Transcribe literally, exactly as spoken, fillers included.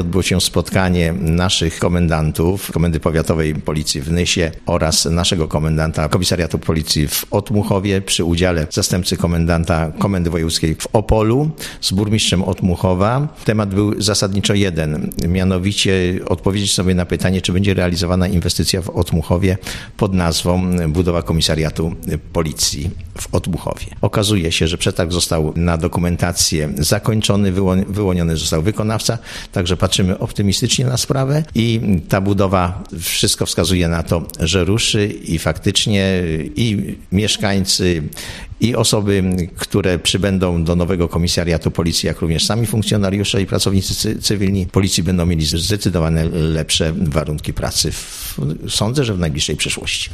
Odbyło się spotkanie naszych komendantów Komendy Powiatowej Policji w Nysie oraz naszego komendanta Komisariatu Policji w Otmuchowie przy udziale zastępcy komendanta Komendy Wojewódzkiej w Opolu z burmistrzem Otmuchowa. Temat był zasadniczo jeden, mianowicie odpowiedzieć sobie na pytanie, czy będzie realizowana inwestycja w Otmuchowie pod nazwą budowa Komisariatu Policji w Otmuchowie. Okazuje się, że przetarg został na dokumentację zakończony, wyłoniony został wykonawca, także patrzymy optymistycznie na sprawę i ta budowa, wszystko wskazuje na to, że ruszy i faktycznie i mieszkańcy, i osoby, które przybędą do nowego komisariatu policji, jak również sami funkcjonariusze i pracownicy cywilni policji będą mieli zdecydowane lepsze warunki pracy, w, sądzę, że w najbliższej przyszłości.